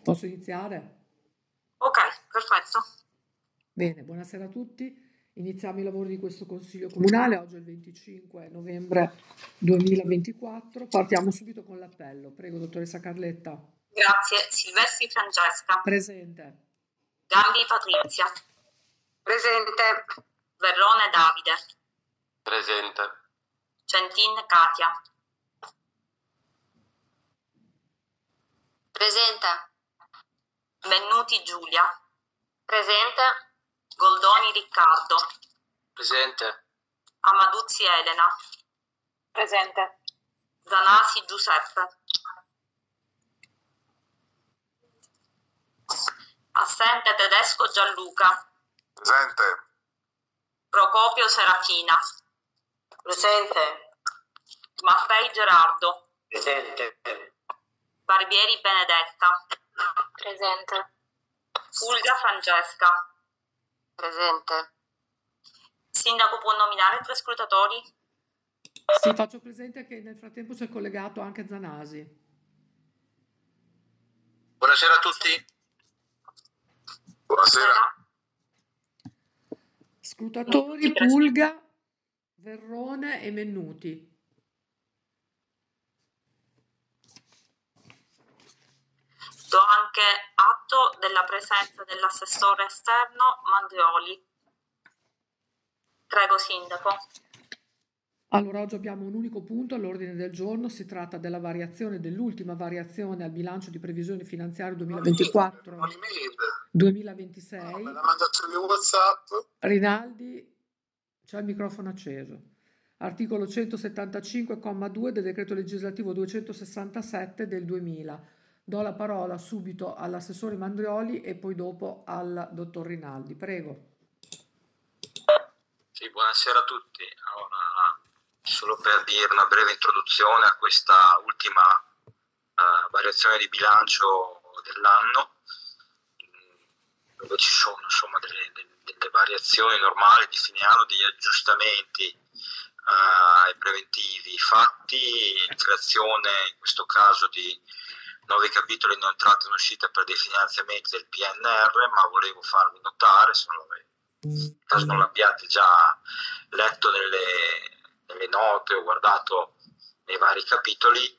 Posso iniziare? Ok, perfetto. Bene, buonasera a tutti. Iniziamo i lavori di questo Consiglio Comunale. Oggi è il 25 novembre 2024. Partiamo subito con l'appello. Prego, dottoressa Carletta. Grazie. Silvestri Francesca. Presente. Gambi Patrizia. Presente. Verrone Davide. Presente. Centin Katia. Presente. Bennuti Giulia. Presente. Goldoni Riccardo. Presente. Amaduzzi Elena. Presente. Zanasi Giuseppe. Assente Tedesco Gianluca. Presente. Procopio Serafina. Presente. Maffei Gerardo. Presente. Barbieri Benedetta. Presente. Fulga Francesca. Presente. Sindaco può nominare 3 scrutatori? Sì, faccio presente che nel frattempo si è collegato anche Zanasi. Buonasera a tutti. Buonasera. Scrutatori Pulga, Verrone e Mennuti. Do anche atto della presenza dell'assessore esterno Mandrioli. Prego, Sindaco. Allora, oggi abbiamo un unico punto all'ordine del giorno. Si tratta della variazione, dell'ultima variazione al bilancio di previsione finanziaria 2024-2026. Me l'ha mandato via WhatsApp. Rinaldi, c'è il microfono acceso. Articolo 175,2 del decreto legislativo 267 del 2000. Do la parola subito all'assessore Mandrioli e poi dopo al dottor Rinaldi. Prego. Sì, buonasera a tutti. Allora, solo per dire una breve introduzione a questa ultima variazione di bilancio dell'anno, dove ci sono insomma delle variazioni normali di fine anno, degli aggiustamenti ai preventivi fatti, creazione in questo caso di 9 capitoli in entrata e in uscita per dei finanziamenti del PNR, ma volevo farvi notare, se non l'abbiate già letto nelle note o guardato nei vari capitoli,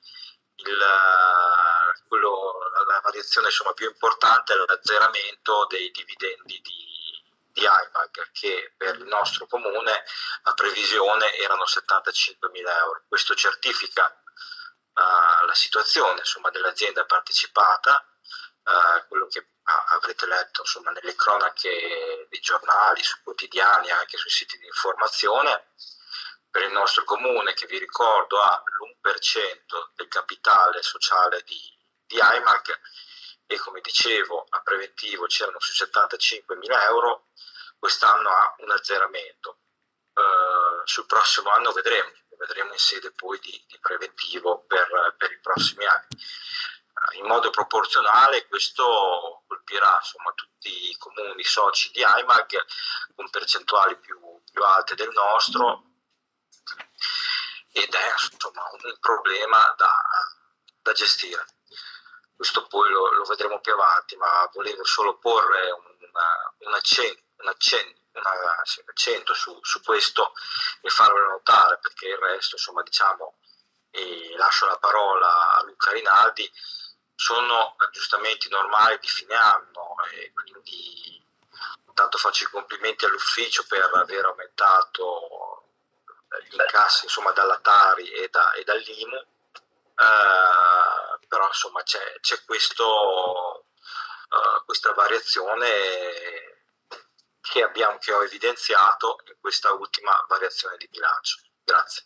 la variazione insomma più importante è l'azzeramento dei dividendi di IMAG, che per il nostro comune a previsione erano 75.000 euro. Questo certifica la situazione insomma dell'azienda partecipata, quello che avrete letto insomma nelle cronache dei giornali, sui quotidiani, anche sui siti di informazione. Per il nostro comune, che vi ricordo ha l'1% del capitale sociale di IMAG, e come dicevo a preventivo c'erano sui 75.000 euro, quest'anno ha un azzeramento. Sul prossimo anno vedremo in sede poi di preventivo per i prossimi anni. In modo proporzionale questo colpirà insomma tutti i comuni soci di IMAG con percentuali più alte del nostro, ed è insomma un problema da gestire. Questo poi lo vedremo più avanti, ma volevo solo porre un accento su questo e farvelo notare, perché il resto insomma diciamo, e lascio la parola a Luca Rinaldi, sono aggiustamenti normali di fine anno, e quindi intanto faccio i complimenti all'ufficio per aver aumentato gli incassi insomma dalla Tari e dall'IMU, però insomma c'è questa variazione che ho evidenziato in questa ultima variazione di bilancio. Grazie.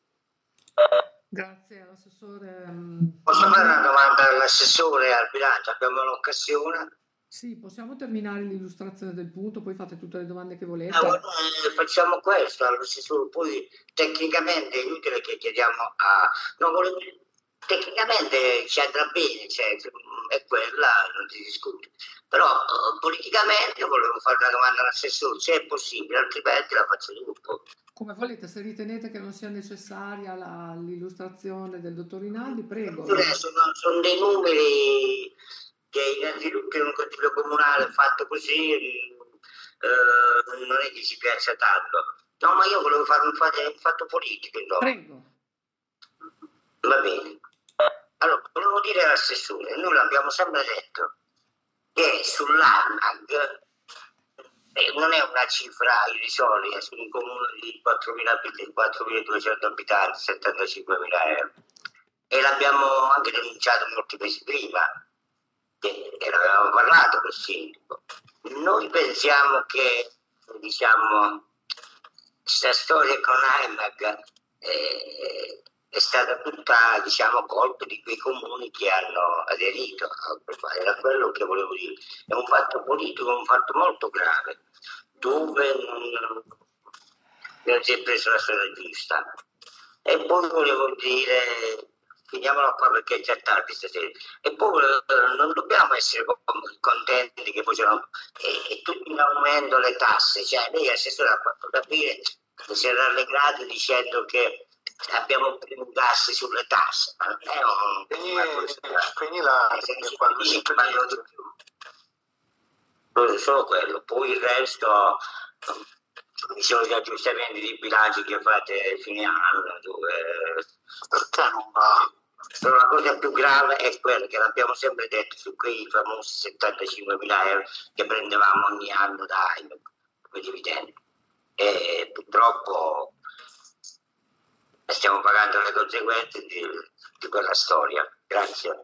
Grazie all'assessore. Posso fare una domanda all'assessore al bilancio? Abbiamo l'occasione? Sì, possiamo terminare l'illustrazione del punto, poi fate tutte le domande che volete. Facciamo questo all'assessore, poi tecnicamente è inutile che chiediamo a... Tecnicamente ci andrà bene, cioè, è quella, non si discute. Però politicamente volevo fare una domanda all'assessore, se è possibile, altrimenti la faccio dopo. Come volete, se ritenete che non sia necessaria l'illustrazione del dottor Rinaldi, prego. Sono dei numeri che innanzitutto in un consiglio comunale fatto così non è che ci piaccia tanto. No, ma io volevo fare un fatto politico, no? Prego. Va bene. Allora, volevo dire all'assessore, noi l'abbiamo sempre detto, che sull'ANAG non è una cifra irrisoria su un comune di 4.200 abitanti, 75.000 euro. E l'abbiamo anche denunciato molti mesi prima, che ne avevamo parlato col sindaco. Noi pensiamo che, diciamo, questa storia con AIMAG è stata tutta, diciamo, colpa di quei comuni che hanno aderito. Era quello che volevo dire. È un fatto politico, un fatto molto grave, dove non si è preso la strada giusta. E poi volevo dire, finiamola qua perché è già tardi stasera, e poi non dobbiamo essere contenti che poi è tutto in aumento le tasse, cioè lei assessore ha fatto capire che si è rallegrato dicendo che abbiamo più tassi sulle tasse, ma non è una cosa, quando si parla di più, solo quello, poi il resto ci sono gli aggiustamenti di bilancio che fate a fine anno, dove Perché non va? però la cosa più grave è quella che l'abbiamo sempre detto su quei famosi 75.000 euro che prendevamo ogni anno da AIMAG come dividendi, e purtroppo stiamo pagando le conseguenze di quella storia. Grazie.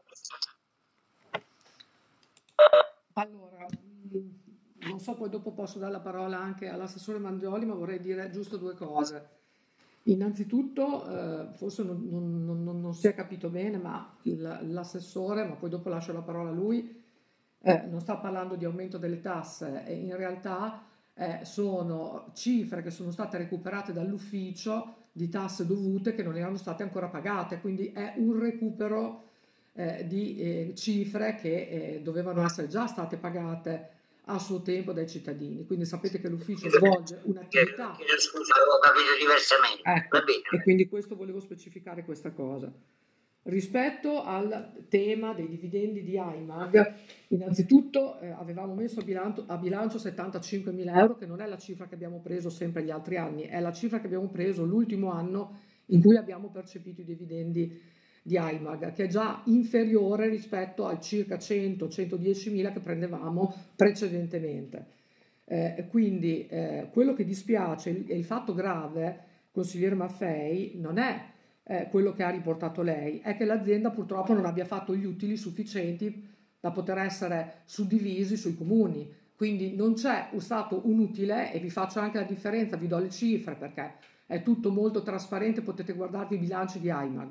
Allora, non so, poi dopo posso dare la parola anche all'assessore Mangioli, ma vorrei dire giusto due cose. Innanzitutto, forse non si è capito bene, ma l'assessore, ma poi dopo lascio la parola a lui, non sta parlando di aumento delle tasse, e in realtà sono cifre che sono state recuperate dall'ufficio di tasse dovute che non erano state ancora pagate, quindi è un recupero di cifre che dovevano essere già state pagate a suo tempo dai cittadini. Quindi sapete che l'ufficio svolge un'attività. Scusa, avevo capito diversamente. Ecco, Va bene. e quindi questo volevo specificare questa cosa. Rispetto al tema dei dividendi di AIMAG, innanzitutto avevamo messo a bilancio 75.000 euro, che non è la cifra che abbiamo preso sempre gli altri anni, è la cifra che abbiamo preso l'ultimo anno in cui abbiamo percepito i dividendi di AIMAG, che è già inferiore rispetto ai circa 100-110.000 che prendevamo precedentemente. Quindi quello che dispiace e il fatto grave, consigliere Maffei, non è quello che ha riportato lei, è che l'azienda purtroppo non abbia fatto gli utili sufficienti da poter essere suddivisi sui comuni. Quindi non c'è stato un utile, e vi faccio anche la differenza, vi do le cifre perché è tutto molto trasparente, potete guardarvi i bilanci di AIMAG.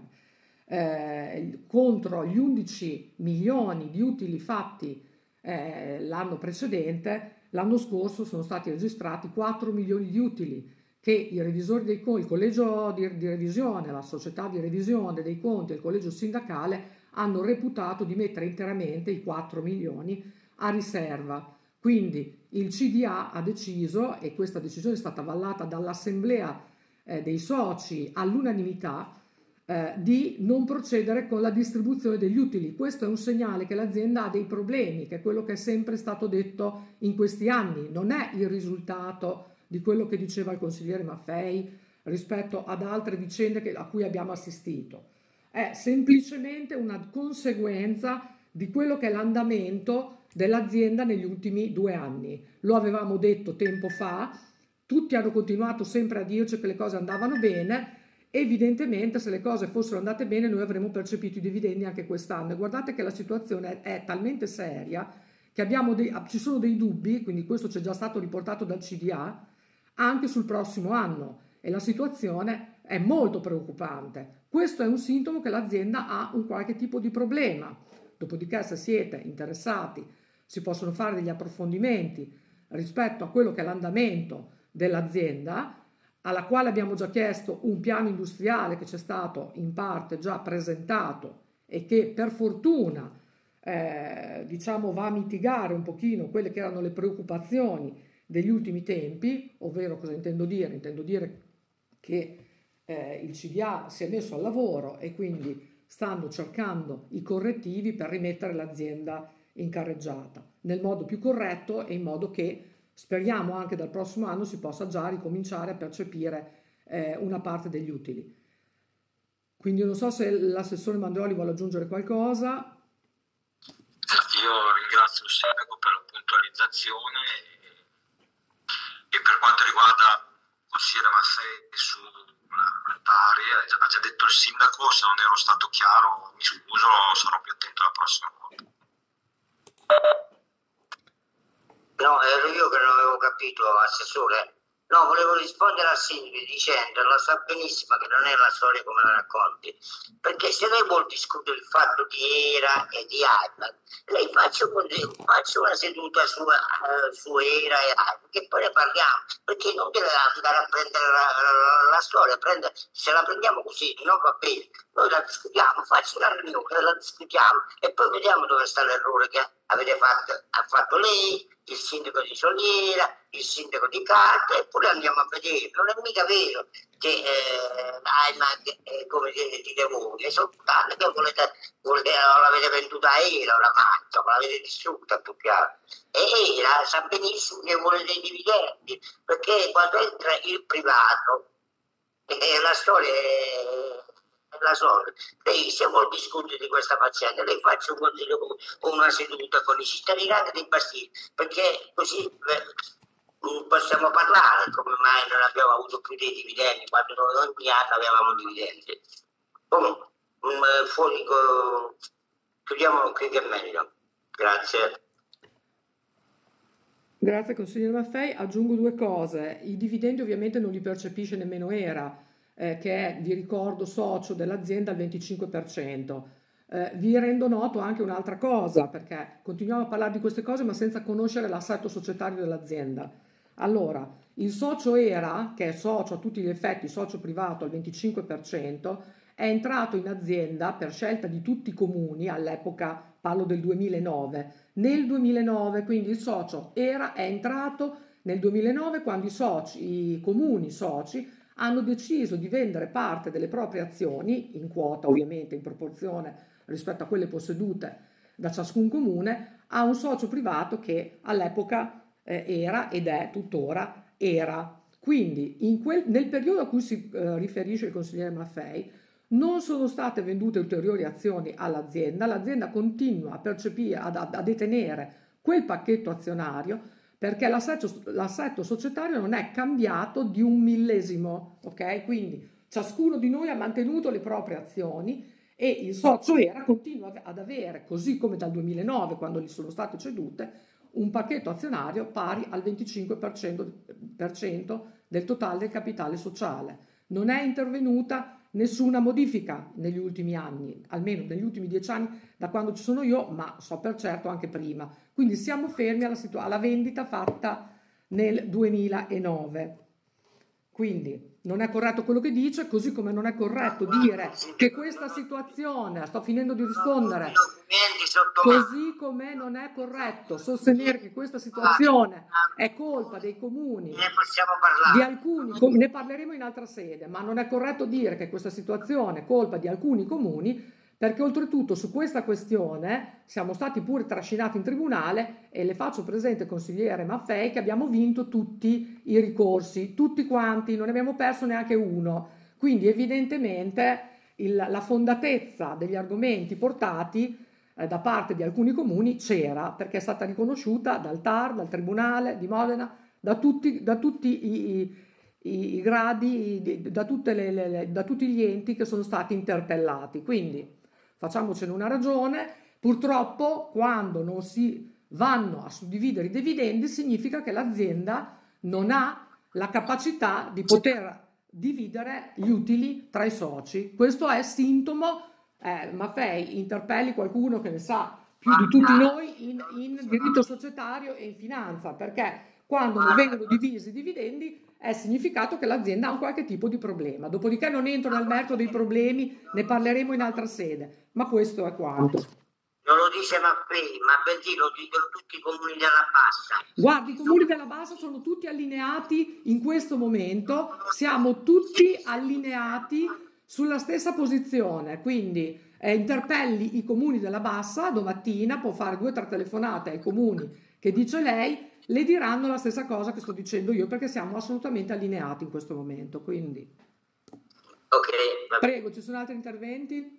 Contro gli 11 milioni di utili fatti l'anno precedente, l'anno scorso sono stati registrati 4 milioni di utili che i revisori dei conti, il collegio di revisione, la società di revisione dei conti e il collegio sindacale hanno reputato di mettere interamente i 4 milioni a riserva. Quindi il CDA ha deciso, e questa decisione è stata avallata dall'assemblea dei soci all'unanimità, di non procedere con la distribuzione degli utili. Questo è un segnale che l'azienda ha dei problemi, che è quello che è sempre stato detto in questi anni, non è il risultato di quello che diceva il consigliere Maffei rispetto ad altre vicende a cui abbiamo assistito. È semplicemente una conseguenza di quello che è l'andamento dell'azienda negli ultimi 2 anni. Lo avevamo detto tempo fa, tutti hanno continuato sempre a dirci che le cose andavano bene. Evidentemente, se le cose fossero andate bene, noi avremmo percepito i dividendi anche quest'anno. E guardate che la situazione è talmente seria che ci sono dei dubbi, quindi questo ci è già stato riportato dal CDA, anche sul prossimo anno, e la situazione è molto preoccupante. Questo è un sintomo che l'azienda ha un qualche tipo di problema. Dopodiché, se siete interessati, si possono fare degli approfondimenti rispetto a quello che è l'andamento dell'azienda, alla quale abbiamo già chiesto un piano industriale che ci è stato in parte già presentato e che per fortuna diciamo va a mitigare un pochino quelle che erano le preoccupazioni degli ultimi tempi, ovvero cosa intendo dire? Intendo dire che il CDA si è messo al lavoro e quindi stanno cercando i correttivi per rimettere l'azienda in carreggiata, nel modo più corretto e in modo che speriamo anche dal prossimo anno si possa già ricominciare a percepire una parte degli utili. Quindi non so se l'assessore Mandroli vuole aggiungere qualcosa. Io ringrazio il sindaco per la puntualizzazione e per quanto riguarda il consigliere Maffei sulla pari, ha già detto il sindaco, se non ero stato chiaro mi scuso, sarò più attento alla prossima volta. No, ero io che non avevo capito, assessore. No, volevo rispondere a Silvia dicendo, lo sa benissimo che non è la storia come la racconti, perché se lei vuol discutere il fatto di ERA e di AIMAC, lei faccia una seduta su ERA e AIMAC, che poi ne parliamo, perché non deve andare a prendere la storia, se la prendiamo così non va bene, noi la discutiamo, faccia una riunione, la discutiamo e poi vediamo dove sta l'errore che ha fatto lei, il sindaco di Soliera, il sindaco di Carta, eppure andiamo a vedere. Non è mica vero che AIMAC è come dite voi, è soltanto che l'avete venduta a ERA oramai, l'avete distrutta più chiaro. E ERA sa benissimo che vuole dei dividendi, perché quando entra il privato, la storia è la solita. Lei se vuol discutere di questa faccenda, lei faccia un consiglio o una seduta con i cittadini dei Bastini, perché così possiamo parlare come mai non abbiamo avuto più dei dividendi quando noi ogni anno avevamo dividendi. Comunque, chiudiamo qui che è meglio. Grazie. Grazie consigliere Maffei. Aggiungo due cose. I dividendi ovviamente non li percepisce nemmeno ERA, che è, vi ricordo, socio dell'azienda al 25%. Vi rendo noto anche un'altra cosa, perché continuiamo a parlare di queste cose ma senza conoscere l'assetto societario dell'azienda. Allora, il socio ERA, che è socio a tutti gli effetti, socio privato al 25%, è entrato in azienda per scelta di tutti i comuni, all'epoca parlo del 2009, nel 2009, quindi il socio ERA è entrato nel 2009 quando i comuni soci hanno deciso di vendere parte delle proprie azioni, in quota ovviamente in proporzione rispetto a quelle possedute da ciascun comune, a un socio privato che all'epoca era ed è tuttora ERA. Quindi nel periodo a cui si riferisce il consigliere Maffei non sono state vendute ulteriori azioni all'azienda, l'azienda continua a percepire, a detenere quel pacchetto azionario, perché l'assetto societario non è cambiato di un millesimo, ok? Quindi ciascuno di noi ha mantenuto le proprie azioni e il socio ERA continua ad avere, così come dal 2009 quando gli sono state cedute, un pacchetto azionario pari al 25% del totale del capitale sociale. Non è intervenuta nessuna modifica negli ultimi anni, almeno negli ultimi 10 anni da quando ci sono io, ma so per certo anche prima. Quindi siamo fermi alla vendita fatta nel 2009. Quindi non è corretto quello che dice, così come non è corretto dire che questa situazione, sto finendo di rispondere, così come non è corretto sostenere che questa situazione è colpa dei comuni, di alcuni, ne parleremo in altra sede, ma non è corretto dire che questa situazione è colpa di alcuni comuni, perché oltretutto su questa questione siamo stati pure trascinati in tribunale e le faccio presente, consigliere Maffei, che abbiamo vinto tutti i ricorsi, tutti quanti, non ne abbiamo perso neanche uno. Quindi evidentemente la fondatezza degli argomenti portati da parte di alcuni comuni c'era, perché è stata riconosciuta dal TAR, dal Tribunale di Modena, da tutti i gradi, da tutti gli enti che sono stati interpellati. Quindi facciamocene una ragione. Purtroppo quando non si vanno a suddividere i dividendi significa che l'azienda non ha la capacità di poter dividere gli utili tra i soci. Questo è sintomo, Maffei, interpelli qualcuno che ne sa più di tutti noi in diritto societario e in finanza, perché quando non vengono divisi i dividendi è significato che l'azienda ha un qualche tipo di problema. Dopodiché non entro nel merito dei problemi, ne parleremo in altra sede, ma questo è quanto. Non lo dice Maffei, ma bensì lo dicono tutti i comuni della Bassa. Guardi, i comuni della Bassa sono tutti allineati in questo momento, siamo tutti allineati sulla stessa posizione, quindi interpelli i comuni della Bassa, domattina può fare 2 o 3 telefonate ai comuni che dice lei, le diranno la stessa cosa che sto dicendo io, perché siamo assolutamente allineati in questo momento, quindi Ok, va bene. prego, ci sono altri interventi?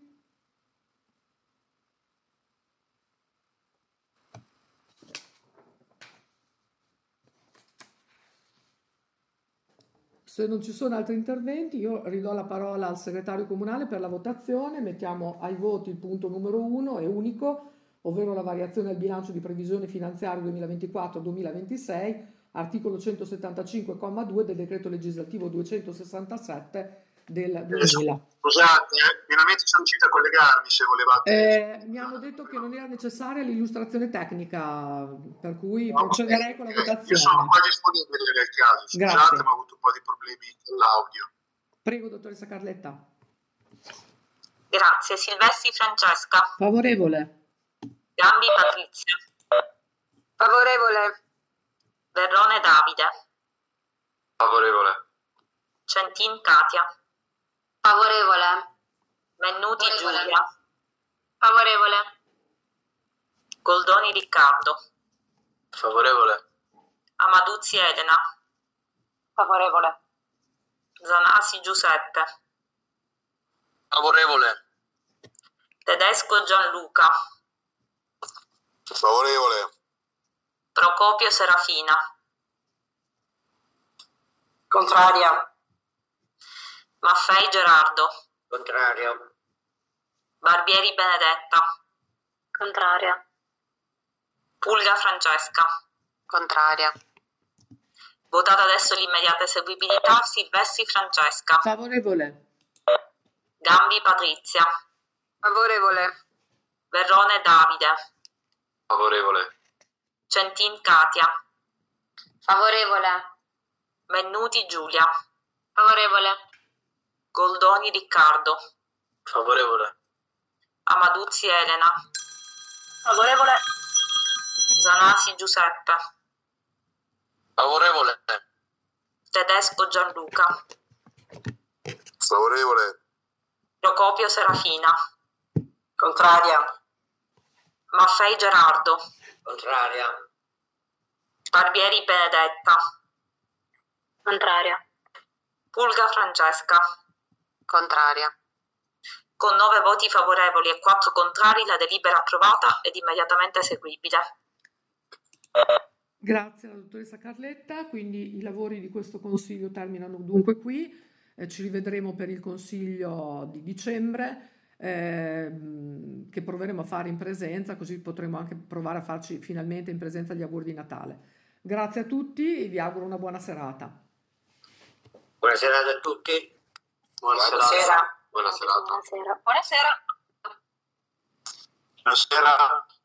Se non ci sono altri interventi, io ridò la parola al segretario comunale per la votazione. Mettiamo ai voti il punto numero 1 e unico, ovvero la variazione del bilancio di previsione finanziaria 2024-2026, articolo 175,2 del decreto legislativo 267 del 2000. Scusate, finalmente sono riuscito a collegarmi se volevate. Mi hanno detto che non era necessaria l'illustrazione tecnica, per cui procederei con la Io sono votazione. qua disponibile nel caso. Scusate, Grazie. ma ho avuto un po' di problemi con l'audio. Prego, dottoressa Carletta. Grazie. Silvestri Francesca. Favorevole. Gambi Patrizia. Favorevole. Verrone Davide. Favorevole. Centin Katia. Favorevole. Mennuti Favorevole. Giulia. Favorevole. Goldoni Riccardo. Favorevole. Amaduzzi Elena. Favorevole. Zanasi Giuseppe. Favorevole. Tedesco Gianluca. Favorevole. Procopio Serafina. Contraria. Maffei Gerardo. Contrario. Barbieri Benedetta. Contraria. Pulga Francesca. Contraria. Votata adesso l'immediata eseguibilità. Silvestri Francesca. Favorevole. Gambi Patrizia. Favorevole. Verrone Davide. Favorevole. Centin Katia. Favorevole. Mennuti Giulia. Favorevole. Goldoni Riccardo. Favorevole. Amaduzzi Elena. Favorevole. Zanasi Giuseppe. Favorevole. Tedesco Gianluca. Favorevole. Procopio Serafina. Contraria. Maffei Gerardo. Contraria. Barbieri Benedetta. Contraria. Pulga Francesca. Contraria. Con 9 voti favorevoli e 4 contrari la delibera approvata ed immediatamente eseguibile. Grazie alla dottoressa Carletta, quindi i lavori di questo consiglio terminano dunque qui, ci rivedremo per il consiglio di dicembre che proveremo a fare in presenza, così potremo anche provare a farci finalmente in presenza gli auguri di Natale. Grazie a tutti e vi auguro una buona serata. Buona serata a tutti. Buona Buonasera. serata. Buona serata. Buonasera. Buonasera. Buonasera.